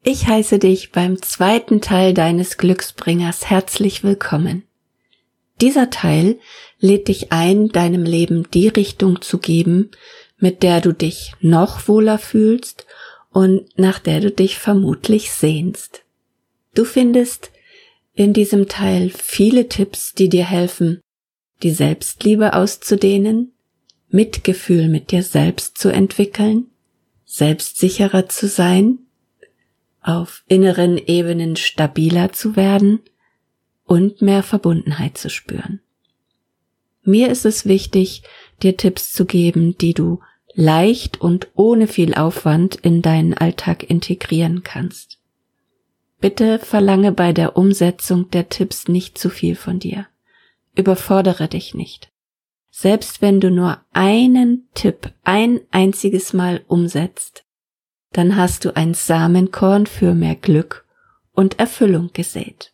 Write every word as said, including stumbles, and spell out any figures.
Ich heiße dich beim zweiten Teil deines Glücksbringers herzlich willkommen. Dieser Teil lädt dich ein, deinem Leben die Richtung zu geben, mit der du dich noch wohler fühlst und nach der du dich vermutlich sehnst. Du findest in diesem Teil viele Tipps, die dir helfen, die Selbstliebe auszudehnen, Mitgefühl mit dir selbst zu entwickeln, selbstsicherer zu sein, auf inneren Ebenen stabiler zu werden und mehr Verbundenheit zu spüren. Mir ist es wichtig, dir Tipps zu geben, die du leicht und ohne viel Aufwand in deinen Alltag integrieren kannst. Bitte verlange bei der Umsetzung der Tipps nicht zu viel von dir. Überfordere dich nicht. Selbst wenn du nur einen Tipp ein einziges Mal umsetzt, dann hast du ein Samenkorn für mehr Glück und Erfüllung gesät.